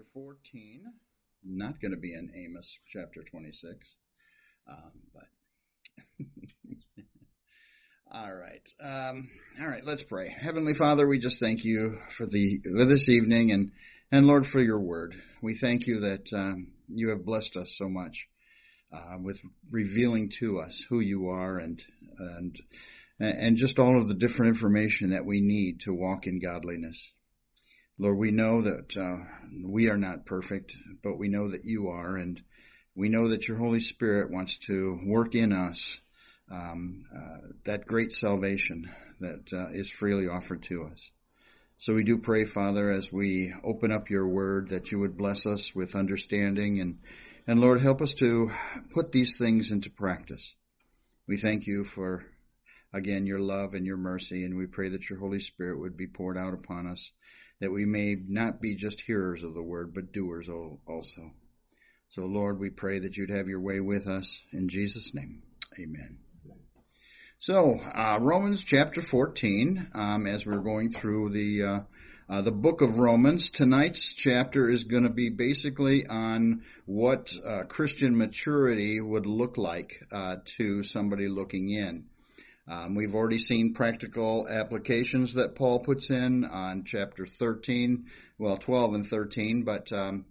14. Not going to be in Amos chapter 26, but all right. All right, let's pray. Heavenly Father, we just thank you for this evening and Lord, for your word. We thank you that you have blessed us so much with revealing to us who you are and just all of the different information that we need to walk in godliness. Lord, we know that we are not perfect, but we know that you are, and we know that your Holy Spirit wants to work in us that great salvation that is freely offered to us. So we do pray, Father, as we open up your word, that you would bless us with understanding, and Lord, help us to put these things into practice. We thank you for, again, your love and your mercy, and we pray that your Holy Spirit would be poured out upon us, that we may not be just hearers of the word, but doers also. So, Lord, we pray that you'd have your way with us. In Jesus' name, amen. So, Romans chapter 14, as we're going through the book of Romans, tonight's chapter is going to be basically on what Christian maturity would look like to somebody looking in. We've already seen practical applications that Paul puts in on chapter 13, 12 and 13, but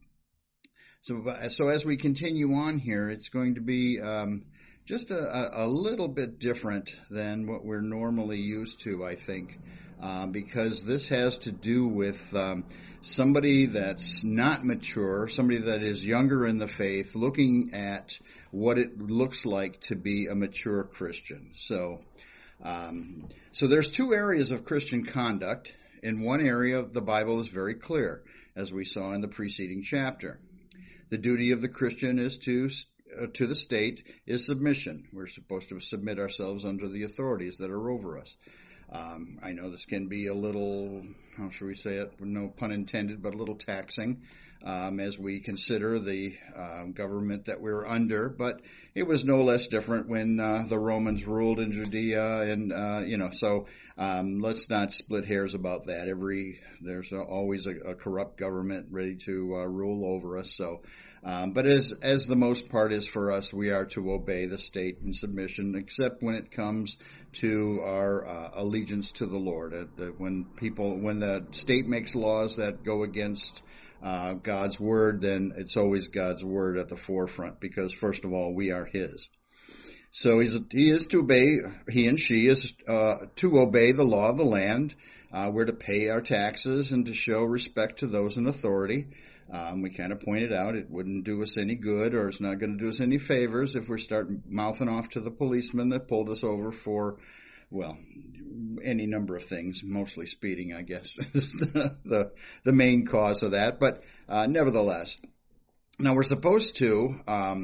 so as we continue on here, it's going to be just a little bit different than what we're normally used to, I think, because this has to do with somebody that's not mature, somebody that is younger in the faith, looking at what it looks like to be a mature Christian. So there's two areas of Christian conduct. In one area, the Bible is very clear, as we saw in the preceding chapter. The duty of the Christian is to the state is submission. We're supposed to submit ourselves under the authorities that are over us. I know this can be a little, how should we say it, no pun intended, but a little taxing as we consider the government that we're under. But it was no less different when the Romans ruled in Judea, and so let's not split hairs about that. There's always a corrupt government ready to rule over us. So, but as the most part is for us, we are to obey the state in submission, except when it comes to our allegiance to the Lord. When the state makes laws that go against God's word, then it's always God's word at the forefront, because first of all, we are his. So he is to obey, he and she is to obey the law of the land. We're to pay our taxes and to show respect to those in authority. We kind of pointed out it wouldn't do us any good, or it's not going to do us any favors if we start mouthing off to the policeman that pulled us over for, well, any number of things, mostly speeding, I guess, is the main cause of that. But nevertheless, now we're supposed to,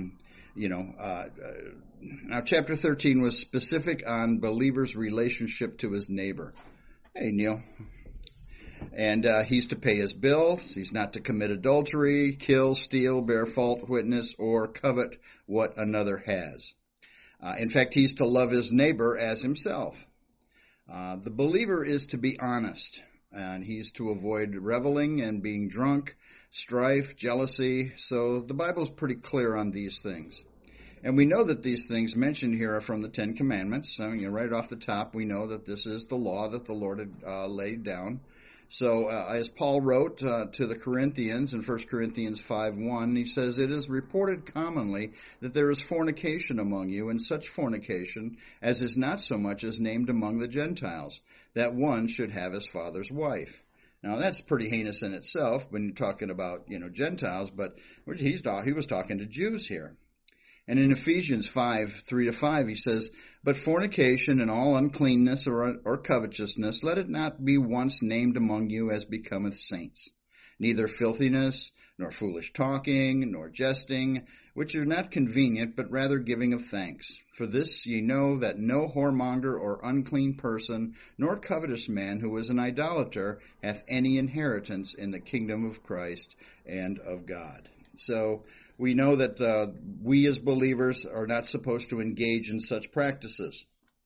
now chapter 13 was specific on believers' relationship to his neighbor. Hey, Neil. And he's to pay his bills. He's not to commit adultery, kill, steal, bear false witness, or covet what another has. In fact, he's to love his neighbor as himself. The believer is to be honest, and he's to avoid reveling and being drunk, strife, jealousy. So the Bible is pretty clear on these things. And we know that these things mentioned here are from the Ten Commandments. So, right off the top, we know that this is the law that the Lord had laid down. So as Paul wrote to the Corinthians in 1 Corinthians 5:1, he says, "It is reported commonly that there is fornication among you, and such fornication as is not so much as named among the Gentiles, that one should have his father's wife." Now that's pretty heinous in itself when you're talking about Gentiles, but he was talking to Jews here. And in Ephesians 5:3-5, he says, "But fornication and all uncleanness or covetousness, let it not be once named among you as becometh saints. Neither filthiness, nor foolish talking, nor jesting, which are not convenient, but rather giving of thanks. For this ye know that no whoremonger or unclean person, nor covetous man who is an idolater, hath any inheritance in the kingdom of Christ and of God." So we know that we as believers are not supposed to engage in such practices.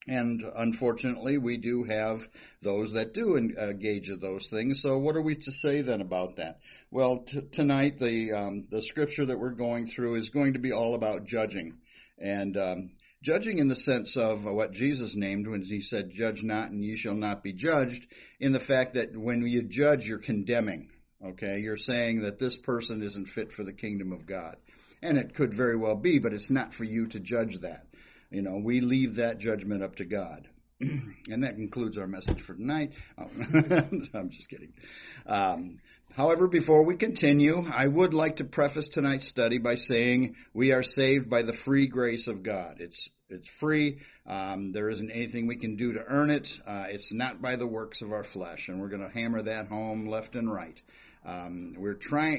And unfortunately, we do have those that do engage in those things. So what are we to say then about that? Well, tonight the scripture that we're going through is going to be all about judging, and judging in the sense of what Jesus named when he said, "Judge not, and ye shall not be judged." In the fact that when you judge, you're condemning. Okay, you're saying that this person isn't fit for the kingdom of God, and it could very well be, but it's not for you to judge that. We leave that judgment up to God. And that concludes our message for tonight. Oh, I'm just kidding. However, before we continue, I would like to preface tonight's study by saying we are saved by the free grace of God. It's free. There isn't anything we can do to earn it. It's not by the works of our flesh, and we're going to hammer that home left and right. We're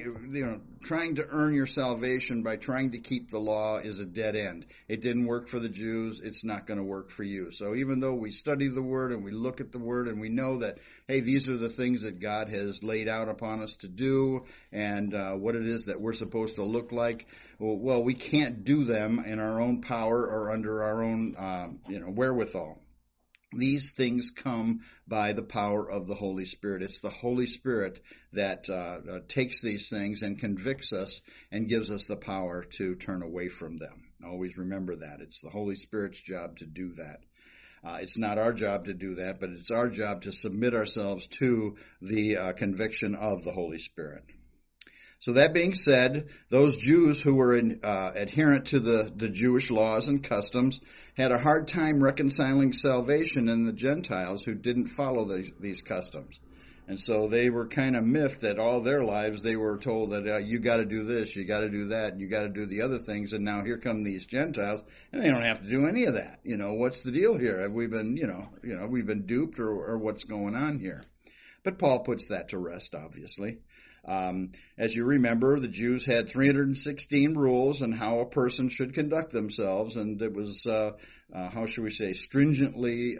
trying to earn your salvation by trying to keep the law is a dead end. It didn't work for the Jews. It's not going to work for you. So even though we study the Word and we look at the Word and we know that, hey, these are the things that God has laid out upon us to do and what it is that we're supposed to look like, well, we can't do them in our own power or under our own, wherewithal. These things come by the power of the Holy Spirit. It's the Holy Spirit that takes these things and convicts us and gives us the power to turn away from them. Always remember that. It's the Holy Spirit's job to do that. It's not our job to do that, but it's our job to submit ourselves to the conviction of the Holy Spirit. So that being said, those Jews who were adherent to the Jewish laws and customs had a hard time reconciling salvation in the Gentiles who didn't follow these customs. And so they were kind of miffed that all their lives they were told that you got to do this, you got to do that, and you got to do the other things. And now here come these Gentiles, and they don't have to do any of that. What's the deal here? Have we been, we've been duped, or what's going on here? But Paul puts that to rest, obviously. As you remember, the Jews had 316 rules on how a person should conduct themselves, and it was, how should we say, stringently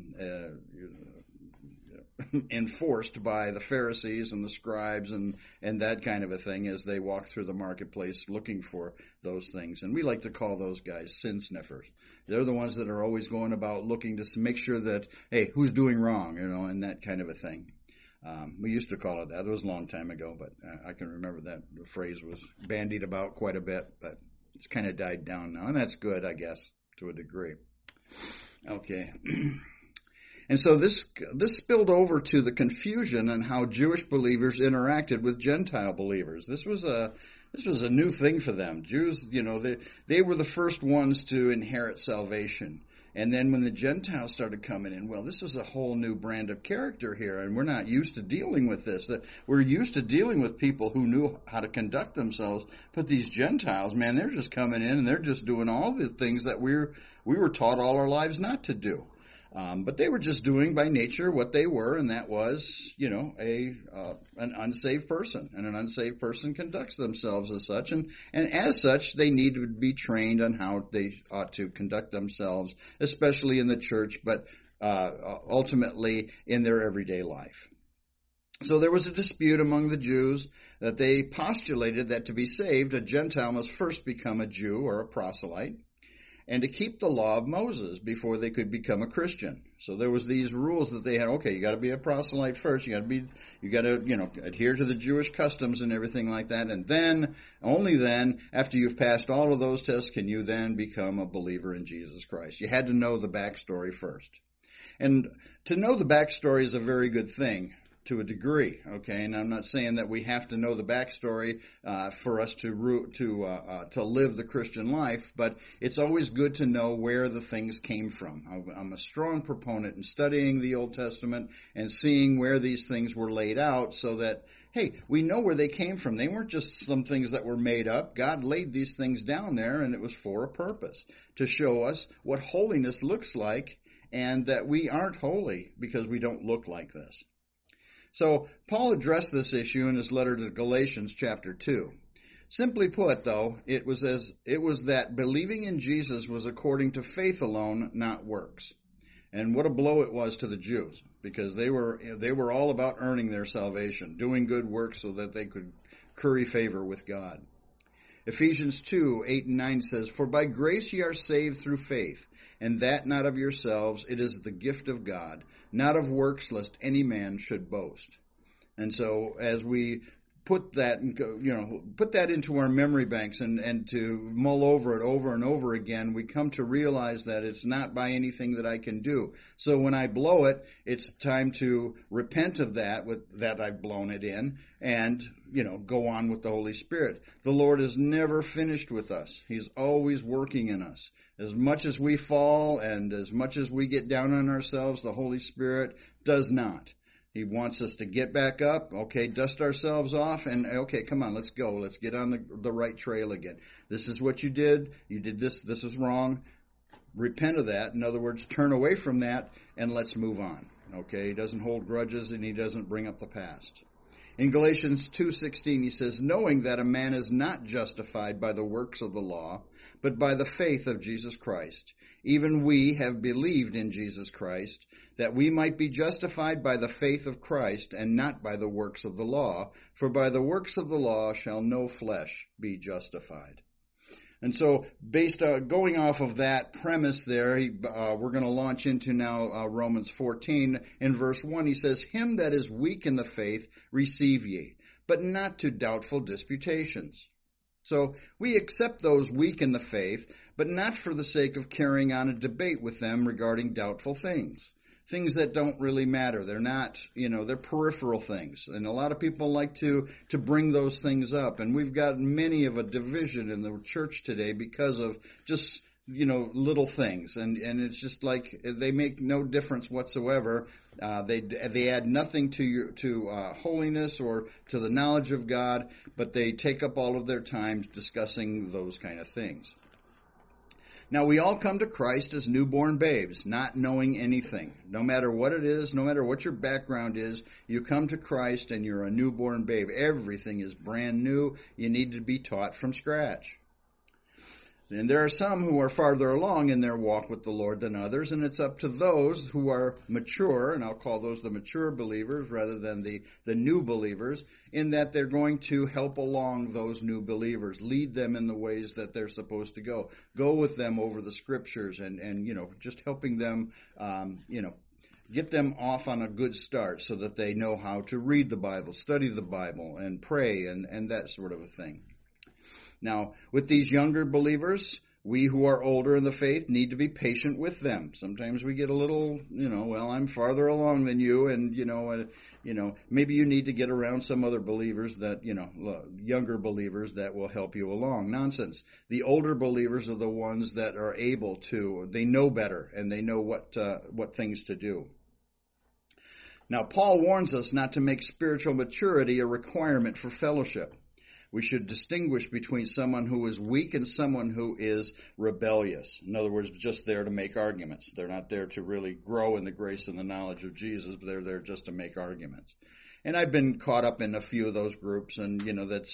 enforced by the Pharisees and the scribes and that kind of a thing as they walk through the marketplace looking for those things. And we like to call those guys sin sniffers. They're the ones that are always going about looking to make sure that, hey, who's doing wrong, and that kind of a thing. We used to call it that. It was a long time ago, but I can remember that the phrase was bandied about quite a bit, but it's kind of died down now, and that's good, I guess, to a degree. Okay. And so this spilled over to the confusion on how Jewish believers interacted with Gentile believers. This was a new thing for them. Jews, they were the first ones to inherit salvation. And then when the Gentiles started coming in, well, this was a whole new brand of character here, and we're not used to dealing with this. We're used to dealing with people who knew how to conduct themselves, but these Gentiles, man, they're just coming in and they're just doing all the things that we were taught all our lives not to do. But they were just doing by nature what they were, and that was, an unsaved person. And an unsaved person conducts themselves as such. And as such, they need to be trained on how they ought to conduct themselves, especially in the church, but ultimately in their everyday life. So there was a dispute among the Jews that they postulated that to be saved, a Gentile must first become a Jew or a proselyte, and to keep the law of Moses before they could become a Christian. So there was these rules that they had. Okay, you got to be a proselyte first. You got to adhere to the Jewish customs and everything like that. And then, only then, after you've passed all of those tests, can you then become a believer in Jesus Christ. You had to know the backstory first. And to know the backstory is a very good thing. To a degree, okay, and I'm not saying that we have to know the backstory for us to live the Christian life, but it's always good to know where the things came from. I'm a strong proponent in studying the Old Testament and seeing where these things were laid out, so that hey, we know where they came from. They weren't just some things that were made up. God laid these things down there, and it was for a purpose to show us what holiness looks like, and that we aren't holy because we don't look like this. So Paul addressed this issue in his letter to Galatians chapter 2. Simply put, though, it was that believing in Jesus was according to faith alone, not works. And what a blow it was to the Jews, because they were all about earning their salvation, doing good works so that they could curry favor with God. Ephesians 2:8-9 says, "For by grace ye are saved through faith, and that not of yourselves, it is the gift of God, not of works, lest any man should boast." And so as we put that into our memory banks and to mull over it over and over again, we come to realize that it's not by anything that I can do. So when I blow it, it's time to repent of that I've blown it in and, go on with the Holy Spirit. The Lord is never finished with us. He's always working in us. As much as we fall and as much as we get down on ourselves, the Holy Spirit does not. He wants us to get back up, dust ourselves off, and come on, let's go. Let's get on the right trail again. This is what you did. You did this. This is wrong. Repent of that. In other words, turn away from that, and let's move on. He doesn't hold grudges, and he doesn't bring up the past. In Galatians 2:16, he says, "Knowing that a man is not justified by the works of the law, but by the faith of Jesus Christ. Even we have believed in Jesus Christ, that we might be justified by the faith of Christ, and not by the works of the law. For by the works of the law shall no flesh be justified." And so, going off of that premise there, we're going to launch into now Romans 14. In verse 1, he says, "Him that is weak in the faith receive ye, but not to doubtful disputations." So we accept those weak in the faith, but not for the sake of carrying on a debate with them regarding doubtful things that don't really matter. They're not, they're peripheral things. And a lot of people like to bring those things up. And we've got many of a division in the church today because of just, little things. And it's just like they make no difference whatsoever. They add nothing to holiness or to the knowledge of God, but they take up all of their time discussing those kind of things. Now, we all come to Christ as newborn babes, not knowing anything. No matter what it is, no matter what your background is, you come to Christ and you're a newborn babe. Everything is brand new. You need to be taught from scratch. And there are some who are farther along in their walk with the Lord than others, and it's up to those who are mature, and I'll call those the mature believers rather than the new believers, in that they're going to help along those new believers, lead them in the ways that they're supposed to go with them over the scriptures, and just helping them, get them off on a good start so that they know how to read the Bible, study the Bible, and pray, and that sort of a thing. Now, with these younger believers, we who are older in the faith need to be patient with them. Sometimes we get a little, I'm farther along than you, and, maybe you need to get around some other believers that, younger believers that will help you along. Nonsense. The older believers are the ones that are able to, they know better, and they know what things to do. Now, Paul warns us not to make spiritual maturity a requirement for fellowship. We should distinguish between someone who is weak and someone who is rebellious. In other words, just there to make arguments. They're not there to really grow in the grace and the knowledge of Jesus, but they're there just to make arguments. And I've been caught up in a few of those groups, and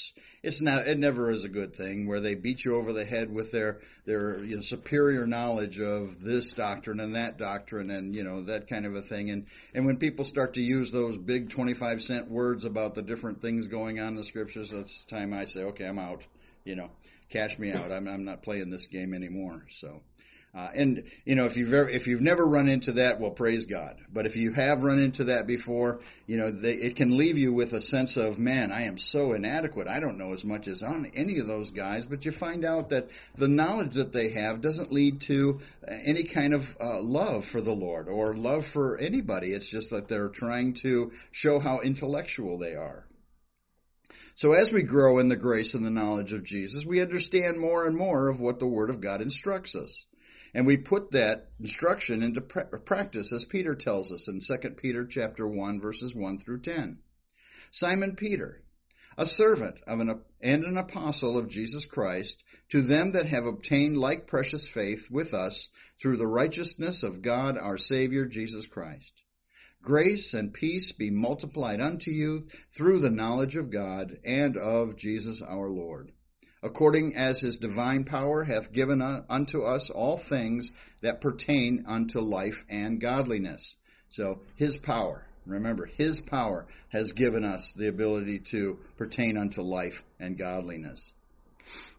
it never is a good thing where they beat you over the head with their superior knowledge of this doctrine and that doctrine, and that kind of a thing. And when people start to use those big 25-cent words about the different things going on in the scriptures, that's the time I say, okay, I'm out. Cash me out. I'm not playing this game anymore. So. If you've never run into that, well, praise God. But if you have run into that before, it can leave you with a sense of, man, I am so inadequate. I don't know as much as on any of those guys. But you find out that the knowledge that they have doesn't lead to any kind of love for the Lord or love for anybody. It's just that they're trying to show how intellectual they are. So as we grow in the grace and the knowledge of Jesus, we understand more and more of what the Word of God instructs us. And we put that instruction into practice, as Peter tells us in 2 Peter chapter 1, verses 1 through 10. Simon Peter, a servant and an apostle of Jesus Christ, to them that have obtained like precious faith with us through the righteousness of God our Savior Jesus Christ. Grace and peace be multiplied unto you through the knowledge of God and of Jesus our Lord, according as his divine power hath given unto us all things that pertain unto life and godliness. So his power, remember, his power has given us the ability to pertain unto life and godliness.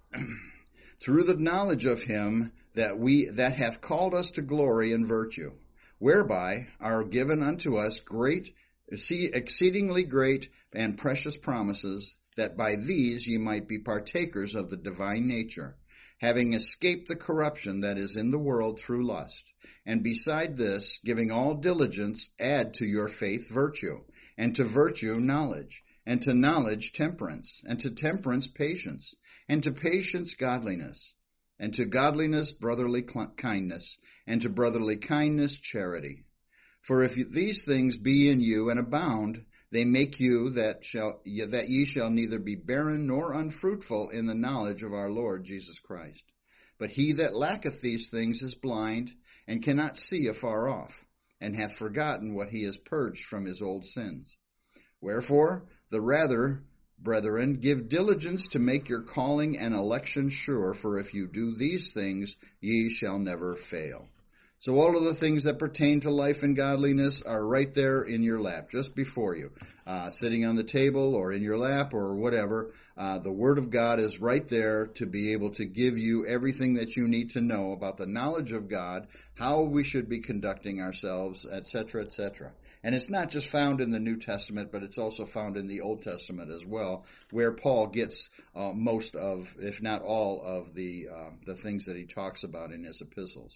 through the knowledge of him that hath called us to glory and virtue, whereby are given unto us exceedingly great and precious promises, that by these ye might be partakers of the divine nature, having escaped the corruption that is in the world through lust. And beside this, giving all diligence, add to your faith virtue, and to virtue knowledge, and to knowledge temperance, and to temperance patience, and to patience godliness, and to godliness brotherly kindness, and to brotherly kindness charity. For if these things be in you and abound, they make you that ye shall neither be barren nor unfruitful in the knowledge of our Lord Jesus Christ. But he that lacketh these things is blind, and cannot see afar off, and hath forgotten what he has purged from his old sins. Wherefore, the rather, brethren, give diligence to make your calling and election sure, for if you do these things, ye shall never fail. So all of the things that pertain to life and godliness are right there in your lap, just before you, sitting on the table or in your lap or whatever. The Word of God is right there to be able to give you everything that you need to know about the knowledge of God, how we should be conducting ourselves, etc., etc. And it's not just found in the New Testament, but it's also found in the Old Testament as well, where Paul gets most of, if not all, of the things that he talks about in his epistles.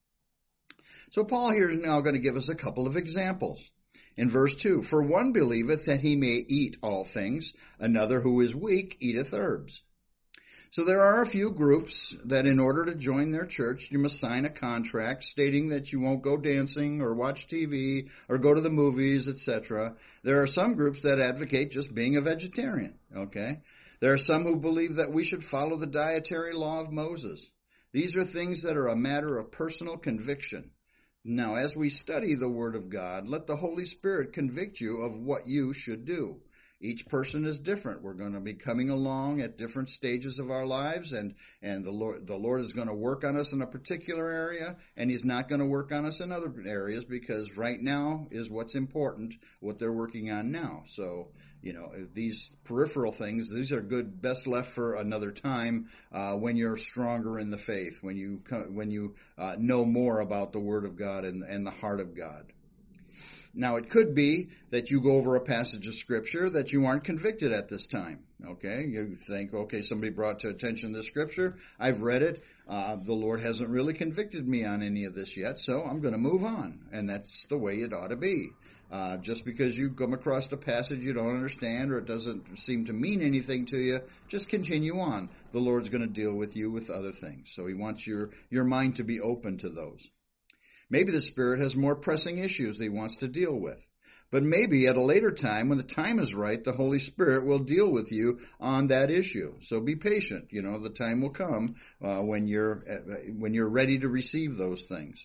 So Paul here is now going to give us a couple of examples. In verse 2, for one believeth that he may eat all things, another who is weak eateth herbs. So there are a few groups that in order to join their church, you must sign a contract stating that you won't go dancing or watch TV or go to the movies, etc. There are some groups that advocate just being a vegetarian, okay? There are some who believe that we should follow the dietary law of Moses. These are things that are a matter of personal conviction. Now, as we study the Word of God, let the Holy Spirit convict you of what you should do. Each person is different. We're going to be coming along at different stages of our lives, and the Lord is going to work on us in a particular area, and He's not going to work on us in other areas, because right now is what's important, what they're working on now. So, these peripheral things, these are good, best left for another time, when you're stronger in the faith, when you know more about the Word of God and the heart of God. Now, it could be that you go over a passage of Scripture that you aren't convicted at this time, okay? You think, okay, somebody brought to attention this Scripture. I've read it. The Lord hasn't really convicted me on any of this yet, so I'm going to move on. And that's the way it ought to be. Just because you come across a passage you don't understand or it doesn't seem to mean anything to you, just continue on. The Lord's going to deal with you with other things. So He wants your mind to be open to those. Maybe the Spirit has more pressing issues that He wants to deal with. But maybe at a later time, when the time is right, the Holy Spirit will deal with you on that issue. So be patient. The time will come when you're ready to receive those things.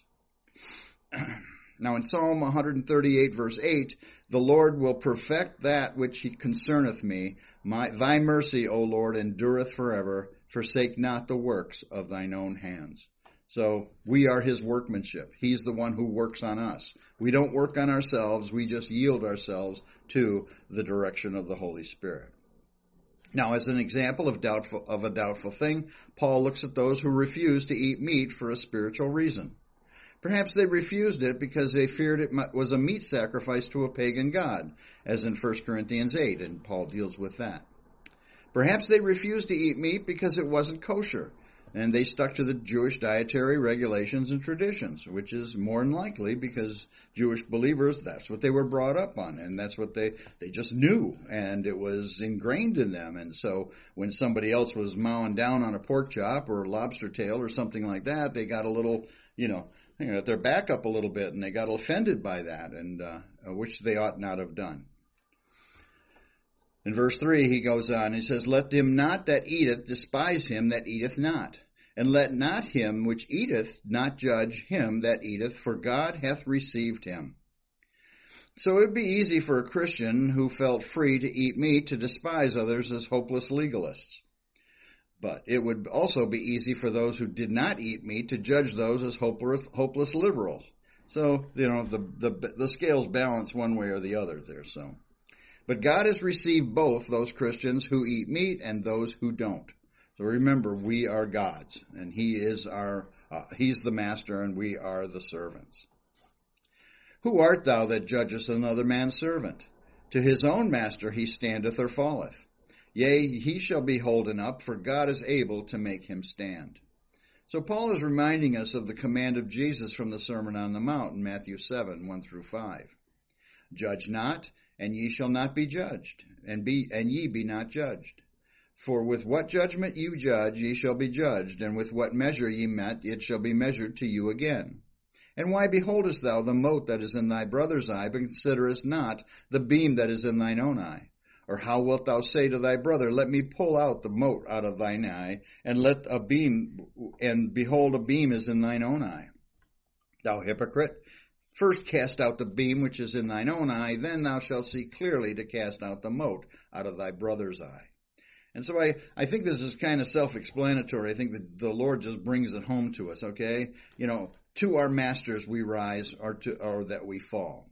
Now in Psalm 138 verse 8, the Lord will perfect that which He concerneth me. Thy mercy, O Lord, endureth forever. Forsake not the works of thine own hands. So we are His workmanship. He's the one who works on us. We don't work on ourselves. We just yield ourselves to the direction of the Holy Spirit. Now, as an example of a doubtful thing, Paul looks at those who refuse to eat meat for a spiritual reason. Perhaps they refused it because they feared it was a meat sacrifice to a pagan god, as in 1 Corinthians 8, and Paul deals with that. Perhaps they refused to eat meat because it wasn't kosher, and they stuck to the Jewish dietary regulations and traditions, which is more than likely because Jewish believers, that's what they were brought up on, and that's what they just knew, and it was ingrained in them. And so when somebody else was mowing down on a pork chop or a lobster tail or something like that, they got a little, their back up a little bit, and they got offended by that, and which they ought not have done. In verse 3, he goes on, he says, let him not that eateth despise him that eateth not. And let not him which eateth not judge him that eateth, for God hath received him. So it would be easy for a Christian who felt free to eat meat to despise others as hopeless legalists. But it would also be easy for those who did not eat meat to judge those as hopeless liberals. So, the scales balance one way or the other there. But God has received both those Christians who eat meat and those who don't. So remember, we are God's, and He is He's the master, and we are the servants. Who art thou that judgest another man's servant? To his own master he standeth or falleth. Yea, he shall be holden up, for God is able to make him stand. So Paul is reminding us of the command of Jesus from the Sermon on the Mount in Matthew 7, 1 through 5. Judge not, and ye shall not be judged, and ye be not judged. For with what judgment you judge, ye shall be judged, and with what measure ye met, it shall be measured to you again. And why beholdest thou the mote that is in thy brother's eye, but considerest not the beam that is in thine own eye? Or how wilt thou say to thy brother, Let me pull out the mote out of thine eye, and behold, a beam is in thine own eye? Thou hypocrite, first cast out the beam which is in thine own eye, then thou shalt see clearly to cast out the mote out of thy brother's eye. And so I think this is kind of self-explanatory. I think that the Lord just brings it home to us, okay? To our masters we rise, or that we fall.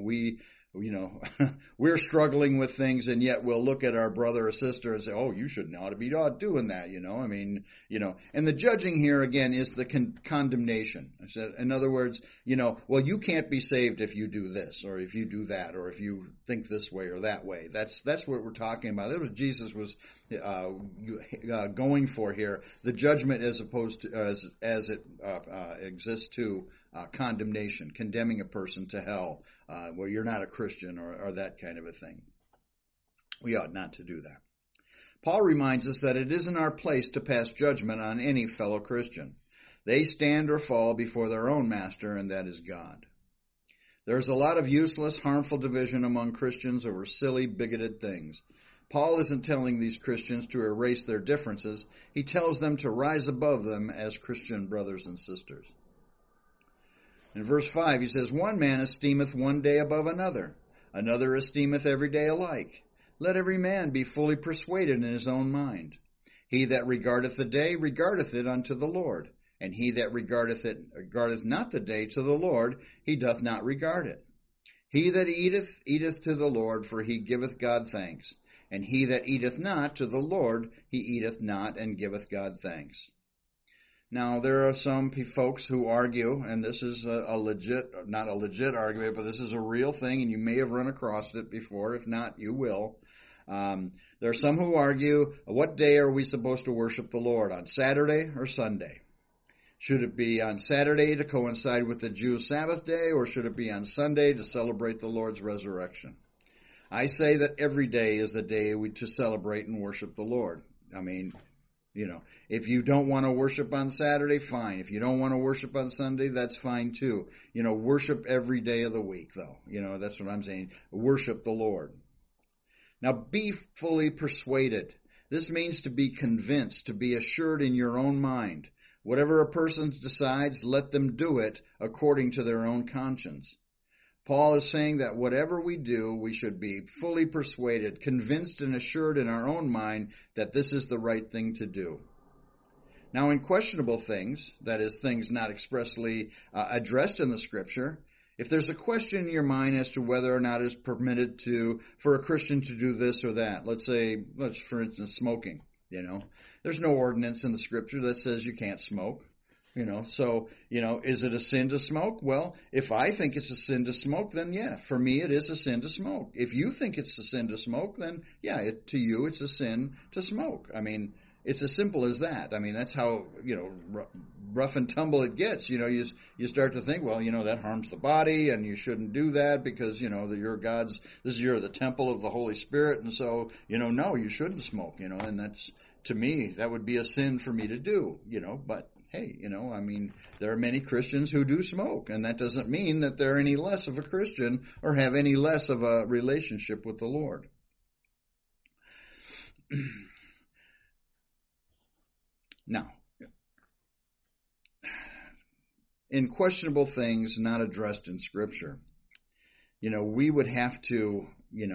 We're struggling with things, and yet we'll look at our brother or sister and say, "Oh, you shouldn't ought to be doing that." And the judging here again is the condemnation. In other words, well, you can't be saved if you do this, or if you do that, or if you think this way or that way. That's what we're talking about. That was Jesus was going for here. The judgment as opposed to as it exists to condemnation, condemning a person to hell, where you're not a Christian or that kind of a thing. We ought not to do that. Paul reminds us that it isn't our place to pass judgment on any fellow Christian. They stand or fall before their own master, and that is God. There's a lot of useless, harmful division among Christians over silly, bigoted things. Paul isn't telling these Christians to erase their differences. He tells them to rise above them as Christian brothers and sisters. In verse 5, he says, One man esteemeth one day above another, another esteemeth every day alike. Let every man be fully persuaded in his own mind. He that regardeth the day regardeth it unto the Lord, and he that regardeth not the day to the Lord, he doth not regard it. He that eateth, eateth to the Lord, for he giveth God thanks. And he that eateth not to the Lord, he eateth not, and giveth God thanks. Now, there are some folks who argue, and this is not a legit argument, but this is a real thing, and you may have run across it before. If not, you will. There are some who argue, what day are we supposed to worship the Lord, on Saturday or Sunday? Should it be on Saturday to coincide with the Jews' Sabbath day, or should it be on Sunday to celebrate the Lord's resurrection? I say that every day is the day to celebrate and worship the Lord. If you don't want to worship on Saturday, fine. If you don't want to worship on Sunday, that's fine too. Worship every day of the week, though. That's what I'm saying. Worship the Lord. Now, be fully persuaded. This means to be convinced, to be assured in your own mind. Whatever a person decides, let them do it according to their own conscience. Paul is saying that whatever we do, we should be fully persuaded, convinced and assured in our own mind that this is the right thing to do. Now, in questionable things, that is, things not expressly addressed in the Scripture, if there's a question in your mind as to whether or not it's permitted for a Christian to do this or that, let's for instance, smoking, there's no ordinance in the Scripture that says you can't smoke. Is it a sin to smoke? Well, if I think it's a sin to smoke, then yeah, for me it is a sin to smoke. If you think it's a sin to smoke, then yeah, to you it's a sin to smoke. It's as simple as that. That's how, rough and tumble it gets. You start to think, well, that harms the body and you shouldn't do that because, you're the temple of the Holy Spirit. And so, no, you shouldn't smoke, and that's, to me, that would be a sin for me to do, but hey, there are many Christians who do smoke, and that doesn't mean that they're any less of a Christian or have any less of a relationship with the Lord. Now, in questionable things not addressed in Scripture, we would have to,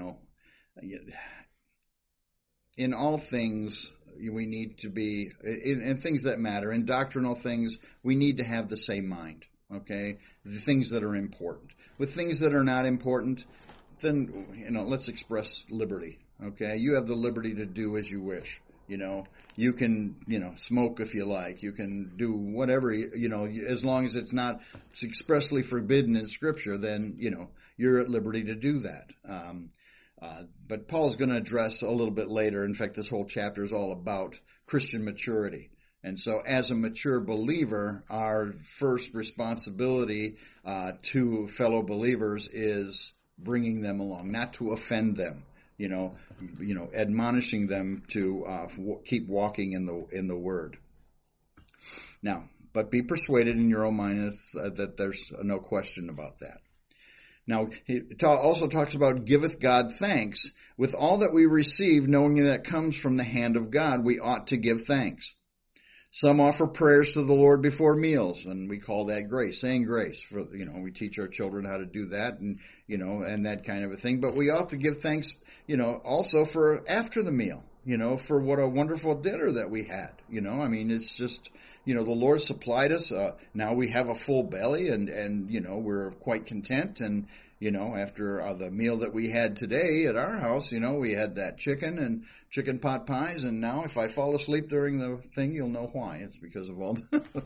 in all things, we need to be, in things that matter, in doctrinal things, we need to have the same mind, okay? The things that are important. With things that are not important, then, let's express liberty, okay? You have the liberty to do as you wish. You can, smoke if you like. You can do whatever, as long as it's not expressly forbidden in Scripture, then, you're at liberty to do that. But Paul's going to address a little bit later. In fact, this whole chapter is all about Christian maturity. And so as a mature believer, our first responsibility to fellow believers is bringing them along, not to offend them, admonishing them to keep walking in the Word. Now, but be persuaded in your own mind that there's no question about that. Now, he also talks about giveth God thanks. With all that we receive, knowing that comes from the hand of God, we ought to give thanks. Some offer prayers to the Lord before meals, and we call that grace, saying grace. We teach our children how to do that, and that kind of a thing. But we ought to give thanks, also for after the meal, for what a wonderful dinner that we had. It's just, the Lord supplied us. Now we have a full belly, and we're quite content. And after the meal that we had today at our house, we had that chicken and chicken pot pies. And now if I fall asleep during the thing, you'll know why. It's because of all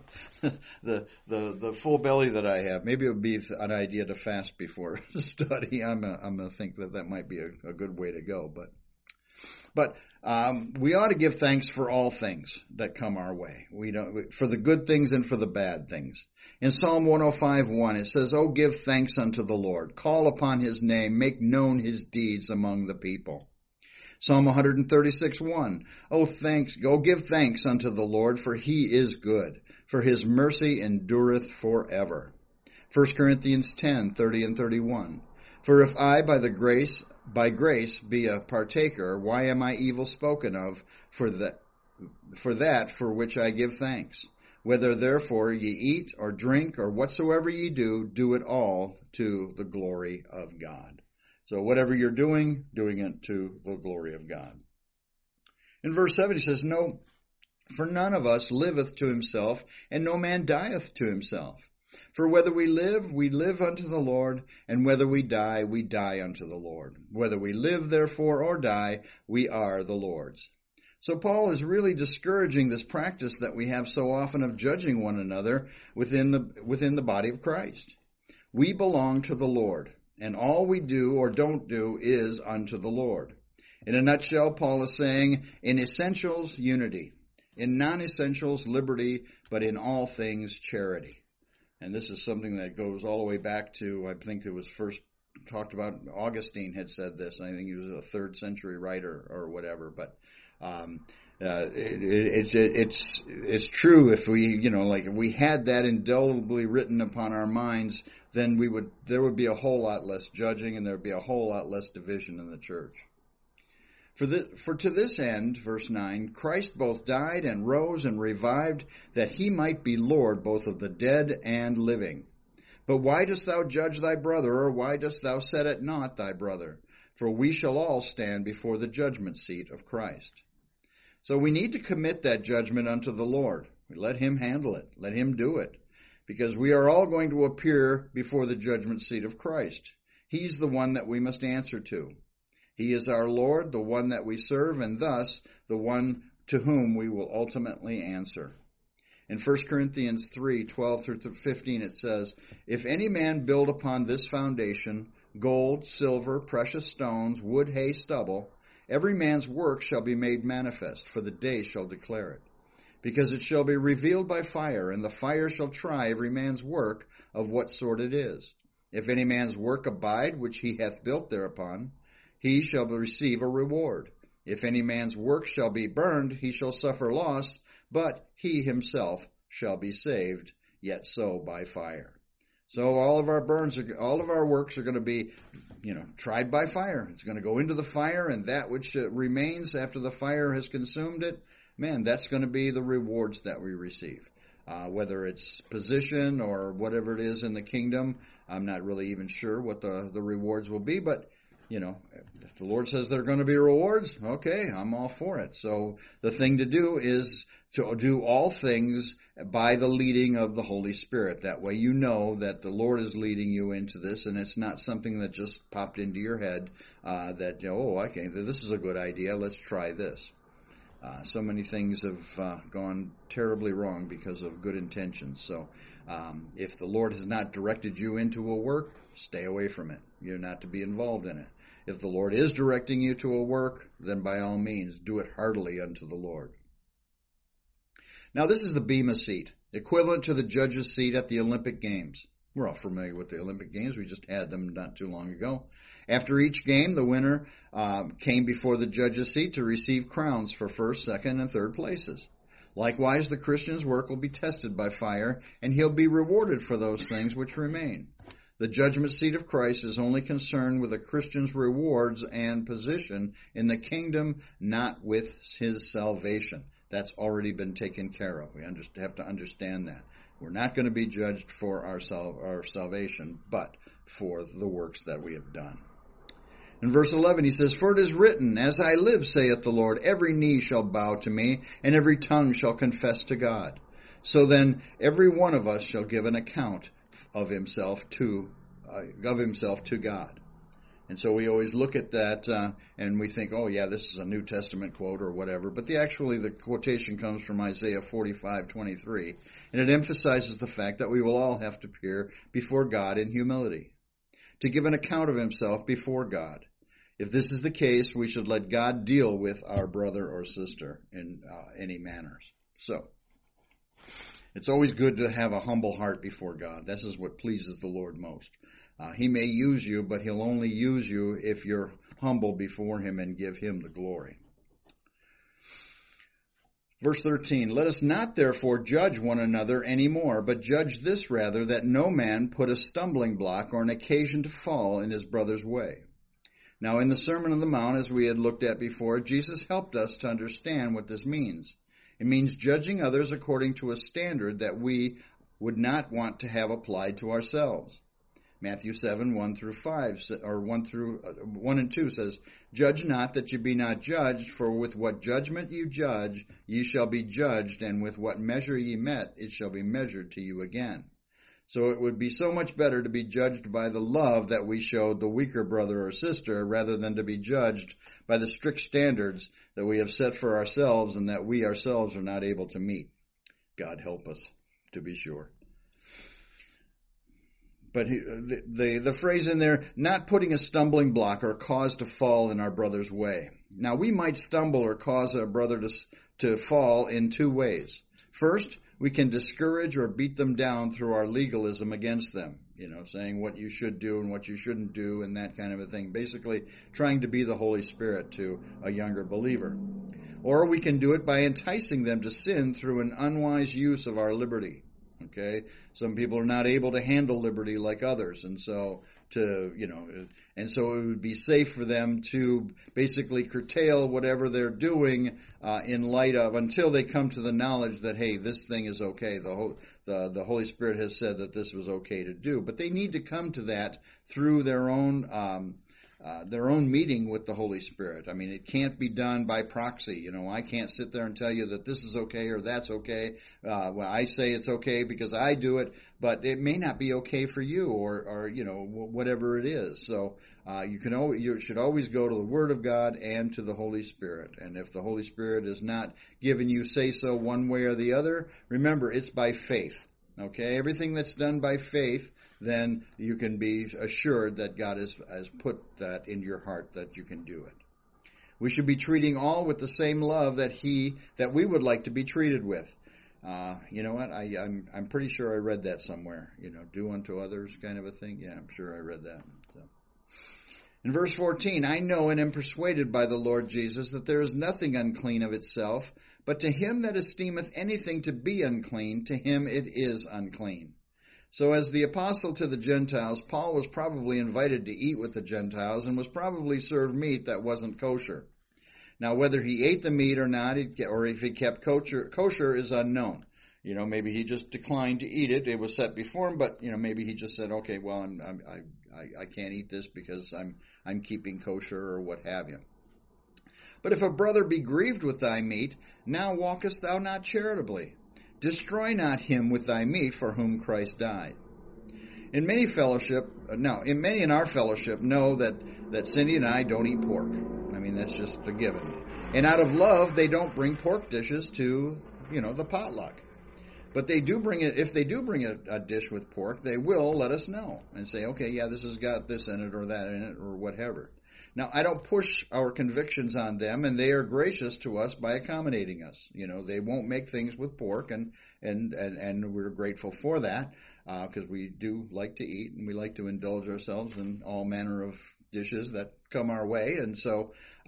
the full belly that I have. Maybe it would be an idea to fast before study. I'm gonna think that might be a good way to go. But we ought to give thanks for all things that come our way. For the good things and for the bad things. In Psalm 105:1, it says, "Oh, give thanks unto the Lord. Call upon his name. Make known his deeds among the people." Psalm 136:1, "Oh, give thanks unto the Lord, for he is good, for his mercy endureth forever." 1 Corinthians 10:30 and 31, "For if I by grace be a partaker, why am I evil spoken of for that for which I give thanks? Whether therefore ye eat or drink or whatsoever ye do, do it all to the glory of God." So whatever you're doing it to the glory of God. In verse 7 he says, "No, for none of us liveth to himself, and no man dieth to himself. For whether we live unto the Lord, and whether we die unto the Lord. Whether we live therefore or die, we are the Lord's." So Paul is really discouraging this practice that we have so often of judging one another within the body of Christ. We belong to the Lord, and all we do or don't do is unto the Lord. In a nutshell, Paul is saying, in essentials, unity. In non-essentials, liberty, but in all things, charity. And this is something that goes all the way back to, I think it was first talked about, Augustine had said this. I think he was a 3rd century writer or whatever, but it's true. If we, if we had that indelibly written upon our minds, then there would be a whole lot less judging, and there would be a whole lot less division in the church. For to this end, verse 9, Christ both died and rose and revived, that he might be Lord both of the dead and living. But why dost thou judge thy brother, or why dost thou set at naught thy brother? For we shall all stand before the judgment seat of Christ. So we need to commit that judgment unto the Lord. Let him handle it. Let him do it. Because we are all going to appear before the judgment seat of Christ. He's the one that we must answer to. He is our Lord, the one that we serve, and thus the one to whom we will ultimately answer. In 1 Corinthians 3:12 through 15 it says, "If any man build upon this foundation, gold, silver, precious stones, wood, hay, stubble, every man's work shall be made manifest, for the day shall declare it. Because it shall be revealed by fire, and the fire shall try every man's work of what sort it is. If any man's work abide, which he hath built thereupon, he shall receive a reward. If any man's work shall be burned, he shall suffer loss, but he himself shall be saved, yet so by fire." So all of our works are going to be, tried by fire. It's going to go into the fire, and that which remains after the fire has consumed it, that's going to be the rewards that we receive. Whether it's position or whatever it is in the kingdom, I'm not really even sure what the rewards will be, but if the Lord says there are going to be rewards, okay, I'm all for it. So the thing to do is to do all things by the leading of the Holy Spirit. That way you know that the Lord is leading you into this, and it's not something that just popped into your head that, okay, this is a good idea, let's try this. So many things have gone terribly wrong because of good intentions. So if the Lord has not directed you into a work, stay away from it. You're not to be involved in it. If the Lord is directing you to a work, then by all means, do it heartily unto the Lord. Now this is the Bema seat, equivalent to the judge's seat at the Olympic Games. We're all familiar with the Olympic Games. We just had them not too long ago. After each game, the winner came before the judge's seat to receive crowns for first, second, and third places. Likewise, the Christian's work will be tested by fire, and he'll be rewarded for those things which remain. The judgment seat of Christ is only concerned with a Christian's rewards and position in the kingdom, not with his salvation. That's already been taken care of. We have to understand that. We're not going to be judged for our salvation, but for the works that we have done. In verse 11 he says, "For it is written, As I live, saith the Lord, every knee shall bow to me, and every tongue shall confess to God. So then every one of us shall give an account of himself to God." And so we always look at that and we think, oh yeah, this is a New Testament quote or whatever. But the quotation comes from Isaiah 45:23, and it emphasizes the fact that we will all have to appear before God in humility, to give an account of himself before God. If this is the case, we should let God deal with our brother or sister in any manners. So it's always good to have a humble heart before God. This is what pleases the Lord most. He may use you, but he'll only use you if you're humble before him and give him the glory. Verse 13, "Let us not therefore judge one another any more, but judge this rather, that no man put a stumbling block or an occasion to fall in his brother's way." Now in the Sermon on the Mount, as we had looked at before, Jesus helped us to understand what this means. It means judging others according to a standard that we would not want to have applied to ourselves. Matthew 7, 1 through 5, or 1 and 2 says, "Judge not that you be not judged, for with what judgment you judge, ye shall be judged, and with what measure ye met, it shall be measured to you again." So it would be so much better to be judged by the love that we showed the weaker brother or sister, rather than to be judged by the strict standards that we have set for ourselves and that we ourselves are not able to meet. God help us, to be sure. But the phrase in there, not putting a stumbling block or cause to fall in our brother's way. Now, we might stumble or cause a brother to fall in two ways. First, we can discourage or beat them down through our legalism against them, saying what you should do and what you shouldn't do and that kind of a thing. Basically, trying to be the Holy Spirit to a younger believer. Or we can do it by enticing them to sin through an unwise use of our liberty. Okay, some people are not able to handle liberty like others, and so it would be safe for them to basically curtail whatever they're doing in light of, until they come to the knowledge that, hey, this thing is okay. The Holy Spirit has said that this was okay to do, but they need to come to that through their own meeting with the Holy Spirit. I mean, it can't be done by proxy. I can't sit there and tell you that this is okay or that's okay. Well, I say it's okay because I do it, but it may not be okay for you or whatever it is. So you should always go to the Word of God and to the Holy Spirit. And if the Holy Spirit is not giving you say so one way or the other, remember, it's by faith. Okay, everything that's done by faith, then you can be assured that God has put that in your heart that you can do it. We should be treating all with the same love that we would like to be treated with. You know what? I'm pretty sure I read that somewhere. Do unto others kind of a thing. Yeah, I'm sure I read that. So. In verse 14, "I know and am persuaded by the Lord Jesus that there is nothing unclean of itself, but to him that esteemeth anything to be unclean, to him it is unclean." So as the apostle to the Gentiles, Paul was probably invited to eat with the Gentiles and was probably served meat that wasn't kosher. Now, whether he ate the meat or not, or if he kept kosher is unknown. Maybe he just declined to eat it. It was set before him, but maybe he just said, "Okay, well, I can't eat this because I'm keeping kosher," or what have you. "But if a brother be grieved with thy meat, now walkest thou not charitably. Destroy not him with thy meat for whom Christ died." Many in our fellowship know that Cindy and I don't eat pork. I mean, that's just a given. And out of love, they don't bring pork dishes to, the potluck. But they do bring it. If they do bring a dish with pork, they will let us know and say, okay, yeah, this has got this in it or that in it or whatever. Now, I don't push our convictions on them, and they are gracious to us by accommodating us. They won't make things with pork, and we're grateful for that because we do like to eat and we like to indulge ourselves in all manner of dishes that come our way, and so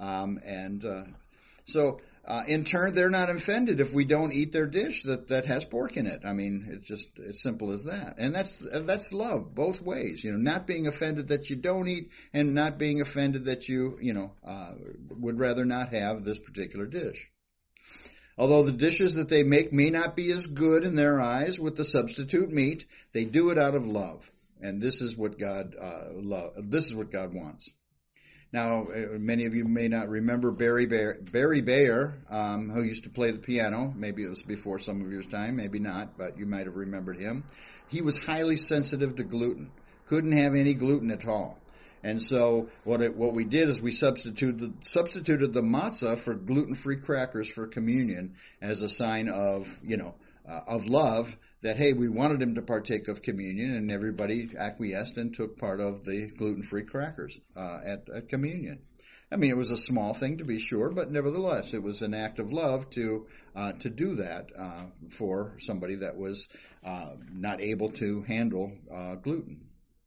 in turn, they're not offended if we don't eat their dish that has pork in it. I mean, it's just as simple as that. And that's love both ways. Not being offended that you don't eat, and not being offended that you would rather not have this particular dish. Although the dishes that they make may not be as good in their eyes with the substitute meat, they do it out of love, and this is what God This is what God wants. Now, many of you may not remember Barry Bayer, who used to play the piano. Maybe it was before some of your time, maybe not, but you might have remembered him. He was highly sensitive to gluten, couldn't have any gluten at all. And so what we did is we substituted the matzah for gluten-free crackers for communion as a sign of love. That, hey, we wanted him to partake of communion, and everybody acquiesced and took part of the gluten-free crackers at communion. I mean, it was a small thing to be sure, but nevertheless, it was an act of love to do that for somebody that was not able to handle gluten.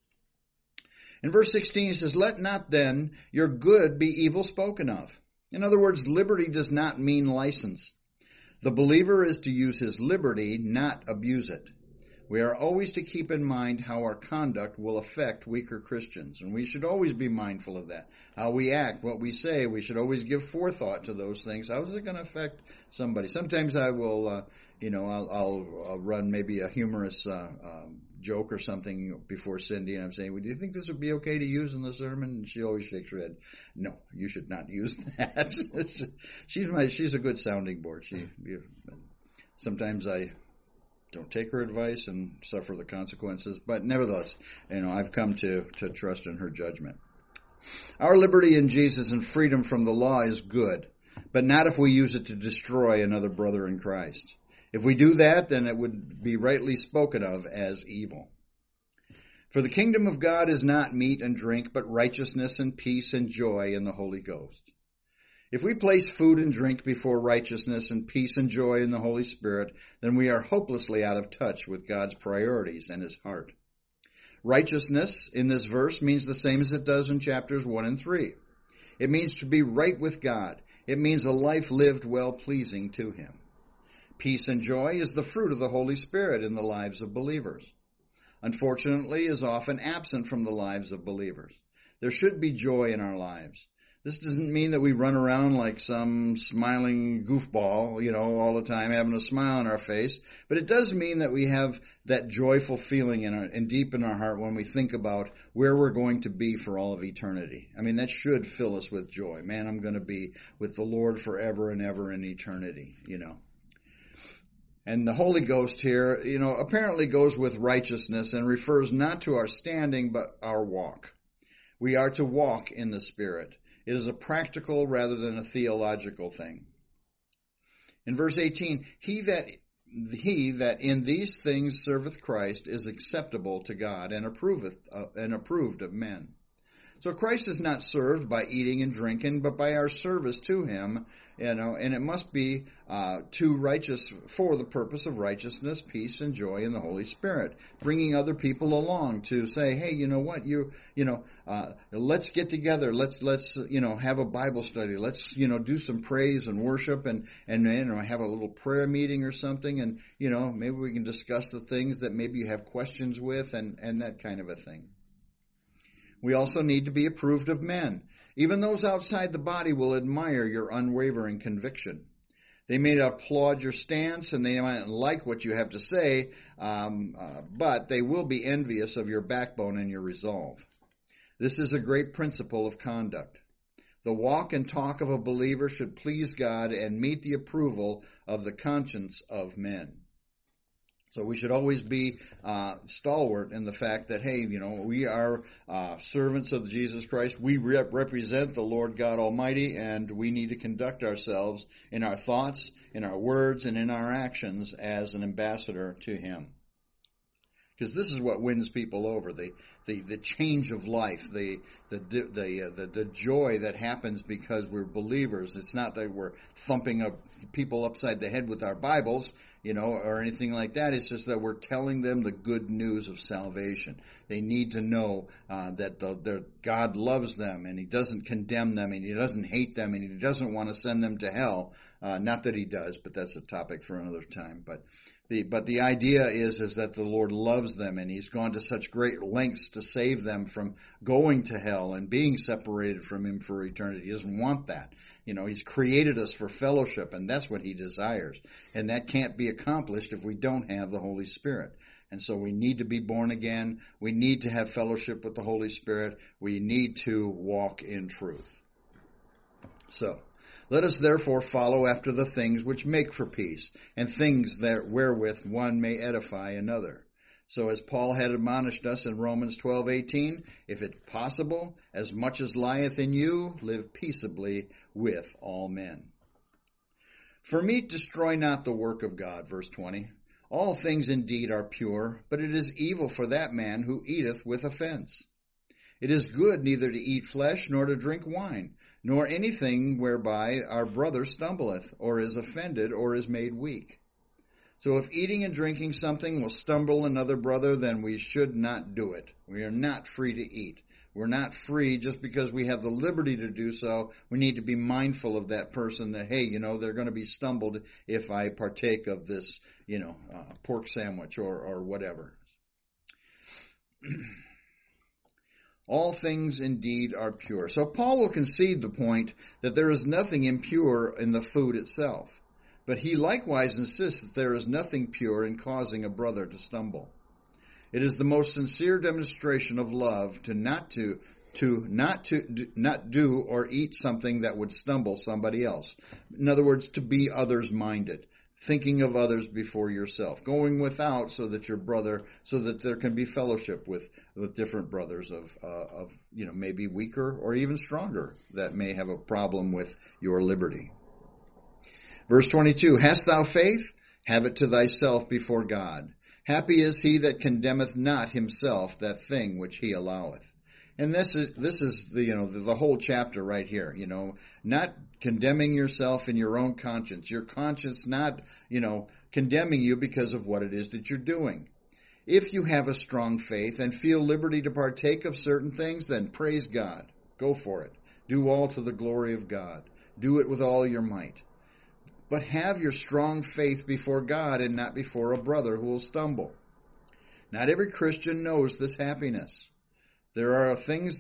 In verse 16, he says, "Let not then your good be evil spoken of." In other words, liberty does not mean license. The believer is to use his liberty, not abuse it. We are always to keep in mind how our conduct will affect weaker Christians, and we should always be mindful of that. How we act, what we say, we should always give forethought to those things. How is it going to affect somebody? Sometimes I will, I'll run maybe a humorous joke or something before Cindy, and I'm saying, well, do you think this would be okay to use in the sermon? And she always shakes her head. No, you should not use that. She's a good sounding board. Sometimes I don't take her advice and suffer the consequences, but nevertheless, I've come to trust in her judgment. Our liberty in Jesus and freedom from the law is good, but not if we use it to destroy another brother in Christ. If we do that, then it would be rightly spoken of as evil. For the kingdom of God is not meat and drink, but righteousness and peace and joy in the Holy Ghost. If we place food and drink before righteousness and peace and joy in the Holy Spirit, then we are hopelessly out of touch with God's priorities and His heart. Righteousness in this verse means the same as it does in chapters 1 and 3. It means to be right with God. It means a life lived well-pleasing to Him. Peace and joy is the fruit of the Holy Spirit in the lives of believers. Unfortunately, is often absent from the lives of believers. There should be joy in our lives. This doesn't mean that we run around like some smiling goofball, all the time having a smile on our face, but it does mean that we have that joyful feeling and deep in our heart when we think about where we're going to be for all of eternity. I mean, that should fill us with joy. Man, I'm going to be with the Lord forever and ever in eternity, And the Holy Ghost here, apparently goes with righteousness and refers not to our standing, but our walk. We are to walk in the Spirit. It is a practical rather than a theological thing. In verse 18, he that in these things serveth Christ is acceptable to God and approved of men. So Christ is not served by eating and drinking, but by our service to Him, and it must be for the purpose of righteousness, peace, and joy in the Holy Spirit, bringing other people along to say, hey, you know what, let's get together, let's have a Bible study, let's do some praise and worship, and have a little prayer meeting or something, and maybe we can discuss the things that maybe you have questions with, and that kind of a thing. We also need to be approved of men. Even those outside the body will admire your unwavering conviction. They may not applaud your stance and they might not like what you have to say, but they will be envious of your backbone and your resolve. This is a great principle of conduct. The walk and talk of a believer should please God and meet the approval of the conscience of men. So we should always be stalwart in the fact that, hey, we are servants of Jesus Christ. We represent the Lord God Almighty, and we need to conduct ourselves in our thoughts, in our words, and in our actions as an ambassador to Him. Because this is what wins people over, the change of life, the joy that happens because we're believers. It's not that we're thumping people upside the head with our Bibles, or anything like that. It's just that we're telling them the good news of salvation. They need to know that God loves them, and He doesn't condemn them, and He doesn't hate them, and He doesn't want to send them to hell. Not that He does, but that's a topic for another time. But the idea is that the Lord loves them, and He's gone to such great lengths to save them from going to hell and being separated from Him for eternity. He doesn't want that. He's created us for fellowship, and that's what He desires. And that can't be accomplished if we don't have the Holy Spirit. And so we need to be born again. We need to have fellowship with the Holy Spirit. We need to walk in truth. So, let us therefore follow after the things which make for peace, and things wherewith one may edify another. So as Paul had admonished us in Romans 12:18, if it possible, as much as lieth in you, live peaceably with all men. For meat destroy not the work of God, verse 20. All things indeed are pure, but it is evil for that man who eateth with offense. It is good neither to eat flesh, nor to drink wine, nor anything whereby our brother stumbleth, or is offended, or is made weak. So if eating and drinking something will stumble another brother, then we should not do it. We are not free to eat. We're not free just because we have the liberty to do so. We need to be mindful of that person that, hey, they're going to be stumbled if I partake of this, pork sandwich or whatever. All things indeed are pure. So Paul will concede the point that there is nothing impure in the food itself. But he likewise insists that there is nothing pure in causing a brother to stumble. It is the most sincere demonstration of love to not do or eat something that would stumble somebody else. In other words, to be others-minded, thinking of others before yourself, going without so that there can be fellowship with different brothers of maybe weaker or even stronger that may have a problem with your liberty. Verse 22, hast thou faith? Have it to thyself before God. Happy is he that condemneth not himself that thing which he alloweth. And this is the whole chapter right here, not condemning yourself in your own conscience. Your conscience not, condemning you because of what it is that you're doing. If you have a strong faith and feel liberty to partake of certain things, then praise God. Go for it. Do all to the glory of God. Do it with all your might. But have your strong faith before God and not before a brother who will stumble. Not every Christian knows this happiness. There are things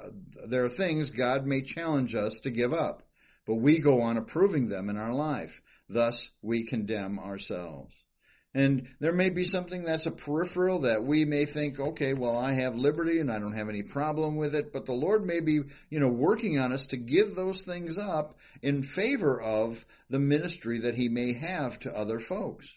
God may challenge us to give up, but we go on approving them in our life. Thus, we condemn ourselves. And there may be something that's a peripheral that we may think, okay, well, I have liberty and I don't have any problem with it, but the Lord may be, working on us to give those things up in favor of the ministry that He may have to other folks.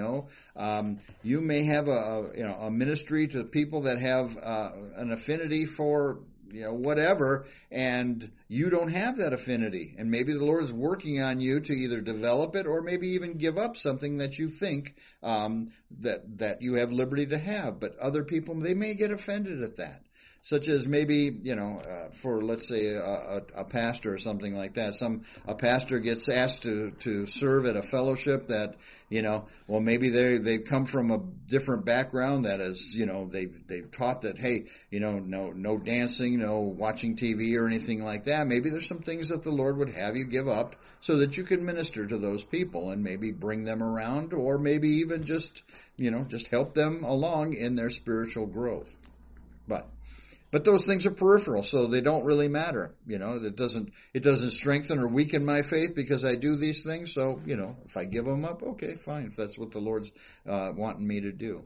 You may have a ministry to people that have an affinity for whatever, and you don't have that affinity. And maybe the Lord is working on you to either develop it or maybe even give up something that you think that you have liberty to have. But other people, they may get offended at that. Such as maybe, for let's say a pastor or something like that. A pastor gets asked to serve at a fellowship that, maybe they've come from a different background that is, they've taught that, hey, no dancing, no watching TV or anything like that. Maybe there's some things that the Lord would have you give up so that you can minister to those people and maybe bring them around, or maybe even just help them along in their spiritual growth. But those things are peripheral, so they don't really matter. It doesn't strengthen or weaken my faith because I do these things. So, if I give them up, okay, fine. If that's what the Lord's wanting me to do.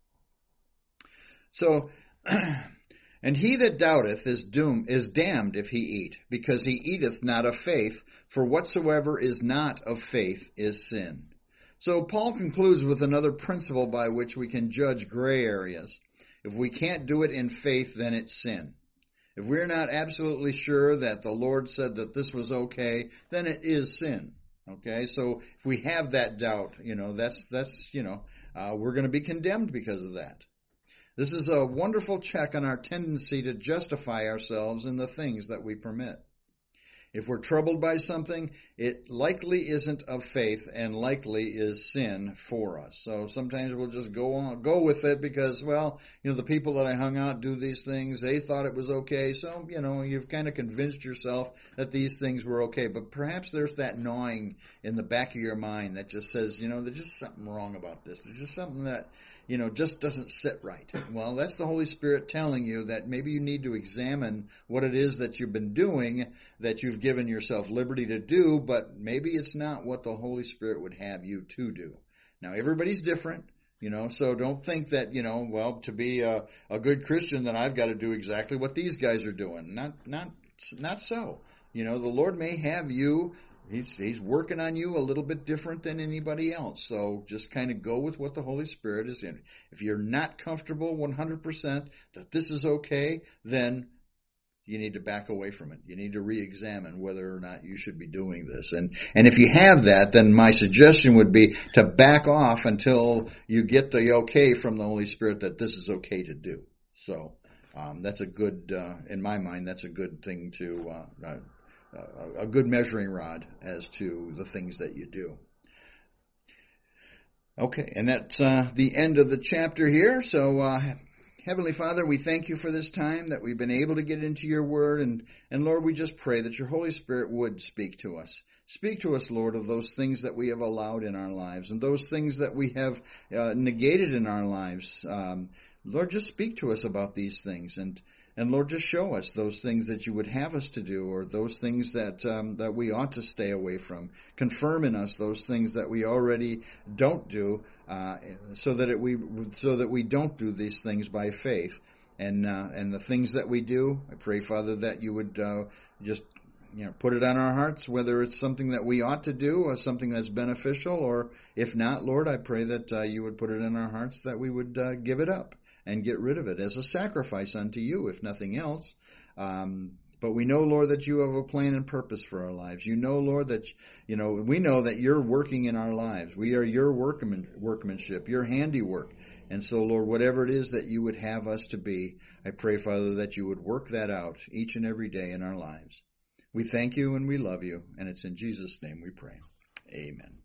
So, and he that doubteth is damned if he eat, because he eateth not of faith. For whatsoever is not of faith is sin. So Paul concludes with another principle by which we can judge gray areas. If we can't do it in faith, then it's sin. If we're not absolutely sure that the Lord said that this was okay, then it is sin. Okay, so if we have that doubt, we're going to be condemned because of that. This is a wonderful check on our tendency to justify ourselves in the things that we permit. If we're troubled by something, it likely isn't of faith and likely is sin for us. So sometimes we'll just go with it because, the people that I hung out do these things. They thought it was okay. So, you've kind of convinced yourself that these things were okay. But perhaps there's that gnawing in the back of your mind that just says, there's just something wrong about this. There's just something that, just doesn't sit right. Well, that's the Holy Spirit telling you that maybe you need to examine what it is that you've been doing, that you've given yourself liberty to do, but maybe it's not what the Holy Spirit would have you to do. Now, everybody's different, so don't think that, to be a good Christian, then I've got to do exactly what these guys are doing. Not so. The Lord may have you. He's working on you a little bit different than anybody else. So just kind of go with what the Holy Spirit is in. If you're not comfortable 100% that this is okay, then you need to back away from it. You need to re-examine whether or not you should be doing this. And if you have that, then my suggestion would be to back off until you get the okay from the Holy Spirit that this is okay to do. So that's a good, in my mind, that's a good thing to a good measuring rod as to the things that you do. Okay, and that's the end of the chapter here. So, Heavenly Father, we thank you for this time that we've been able to get into your word. And Lord, we just pray that your Holy Spirit would speak to us. Speak to us, Lord, of those things that we have allowed in our lives and those things that we have negated in our lives. Lord, just speak to us about these things. And Lord, just show us those things that you would have us to do, or those things that we ought to stay away from. Confirm in us those things that we already don't do, so that we don't do these things by faith. And the things that we do, I pray, Father, that you would just put it on our hearts, whether it's something that we ought to do or something that's beneficial, or if not, Lord, I pray that you would put it in our hearts that we would give it up and get rid of it as a sacrifice unto you, if nothing else. But we know, Lord, that you have a plan and purpose for our lives. You know, Lord, that, we know that you're working in our lives. We are your workmanship, your handiwork. And so, Lord, whatever it is that you would have us to be, I pray, Father, that you would work that out each and every day in our lives. We thank you and we love you, and it's in Jesus' name we pray. Amen.